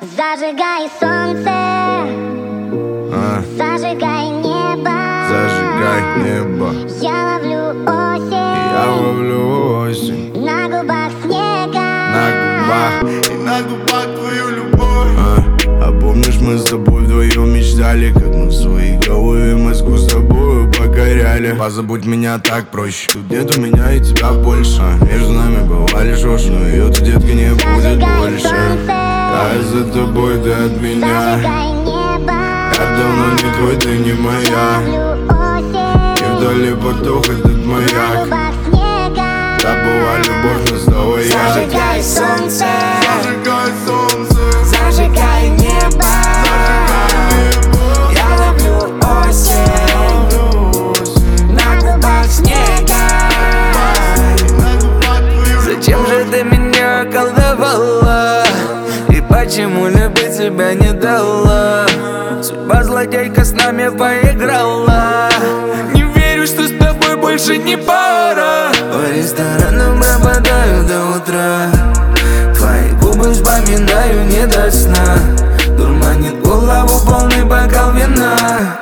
Зажигай солнце, зажигай небо, зажигай небо. Я ловлю осень, Я ловлю осень на губах снега, на губах и на губах твою любовь. А помнишь, мы с тобой вдвоем мечтали, как мы в своей голове Москву с тобою покоряли. Позабудь меня так проще, тут нету меня и тебя больше. Между нами бывали шош, но ее-то, детка, не будет больше. Я за тобой, ты от меня. зажигай небо, Я давно не твой, ты не я моя. ловлю осень, И вдали потух этот на маяк. губах снега. Да была любовь, но снова я. Зажигай солнце, Зажигай солнце, зажигай небо. Я ловлю осень на губах снега. Зачем же ты меня околдовала? И почему любить тебя не дала? Судьба злодейка с нами поиграла. Не верю, что с тобой больше не пара. По ресторанам пропадаю до утра. Твои губы вспоминаю не до сна. Дурманит голову полный бокал вина.